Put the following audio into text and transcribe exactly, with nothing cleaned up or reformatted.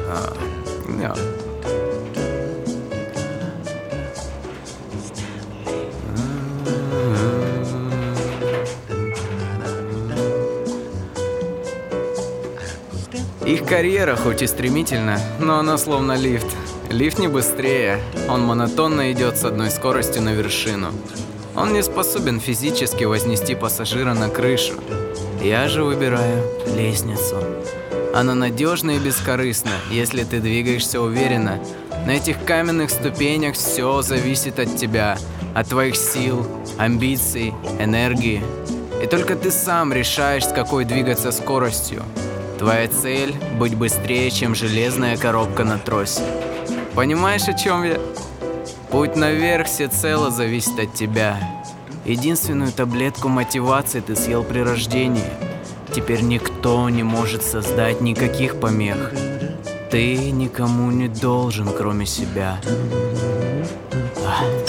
А, да. Их карьера хоть и стремительна, но она словно лифт. Лифт не быстрее, он монотонно идет с одной скоростью на вершину. Он не способен физически вознести пассажира на крышу. Я же выбираю лестницу. Она надежна и бескорыстна, если ты двигаешься уверенно. На этих каменных ступенях все зависит от тебя, от твоих сил, амбиций, энергии. И только ты сам решаешь, с какой двигаться скоростью. Твоя цель – быть быстрее, чем железная коробка на тросе. Понимаешь, о чем я? Путь наверх всецело зависит от тебя. Единственную таблетку мотивации ты съел при рождении. Теперь никто не может создать никаких помех. Ты никому не должен, кроме себя. Ах.